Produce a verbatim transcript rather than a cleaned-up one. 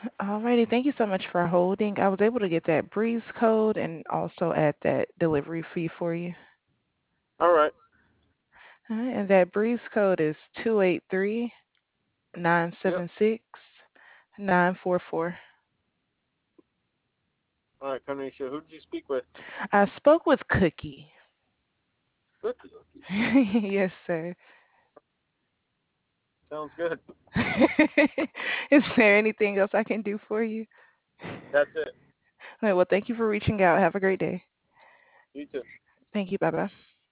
Alrighty, thank you so much for holding. I was able to get that Breeze code and also add that delivery fee for you. All right. All right, and that Breeze code is two eight three, nine Yep. seven six, nine four four. All right, Kanisha. Who did you speak with? I spoke with Cookie. Cookie. Yes, sir. Sounds good. Is there anything else I can do for you? That's it. All right, well, thank you for reaching out. Have a great day. You too. Thank you. Bye bye.